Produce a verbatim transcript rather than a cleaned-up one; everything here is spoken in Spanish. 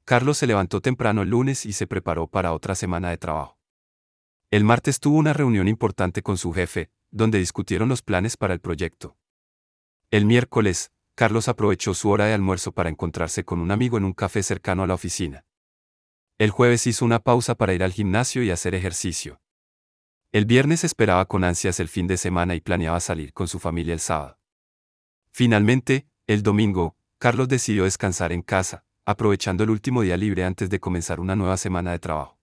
Carlos se levantó temprano el lunes y se preparó para otra semana de trabajo. El martes tuvo una reunión importante con su jefe, donde discutieron los planes para el proyecto. El miércoles, Carlos aprovechó su hora de almuerzo para encontrarse con un amigo en un café cercano a la oficina. El jueves hizo una pausa para ir al gimnasio y hacer ejercicio. El viernes esperaba con ansias el fin de semana y planeaba salir con su familia el sábado. Finalmente, el domingo, Carlos decidió descansar en casa, aprovechando el último día libre antes de comenzar una nueva semana de trabajo.